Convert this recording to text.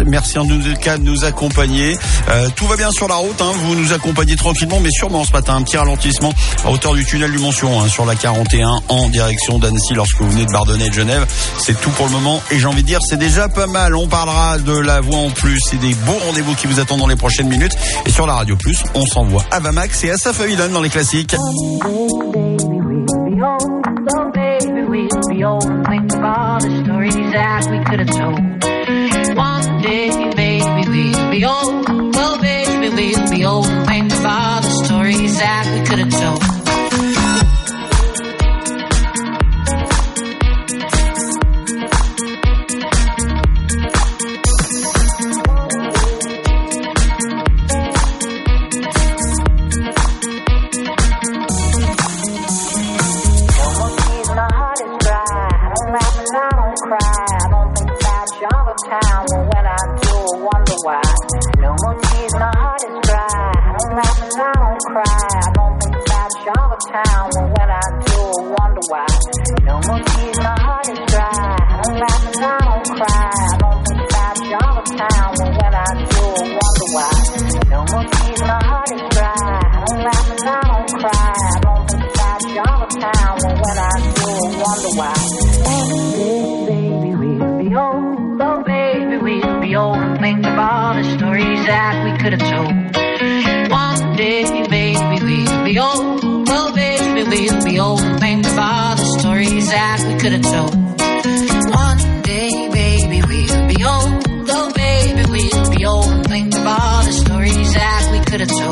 Merci en tout cas de nous accompagner. Tout va bien sur la route, hein. Vous nous accompagnez tranquillement, mais sûrement ce matin, un petit ralentissement à hauteur du tunnel du Monsion, hein, sur la 41 en direction d'Annecy lorsque vous venez de Bardonnay et de Genève. C'est tout pour le moment et j'ai envie de dire c'est déjà pas mal. On parlera de la voix en plus et des beaux rendez-vous qui vous attendent dans les prochaines minutes. Et sur la Radio Plus, on s'envoie Ava Max et Asaf Avidan dans les classiques. One day, baby, we'll be old. Oh, baby, we'll be old. Think of all the stories that we could have told. Town, well, when I do, I wonder why. No more tears, my heart is dry. I don't laugh and I don't cry. I don't think about Charlottetown, well, when I do, I wonder why. No more tears, my heart is dry. I don't laugh and I don't cry. I don't think about Charlottetown, well, when I do, I wonder why. No more tears, my heart is dry. I don't laugh and I don't cry. I don't think about Charlottetown, well, when I do, I wonder why. Baby, we'll be old. Oh, baby, we'll be old and think of all the stories that we could have told. One day, baby, we'll be old. Oh, baby, we'll be old and think of all the stories that we could have told. One day, baby, we'll be old. Oh, baby, we'll be old and think of all the stories that we could have told.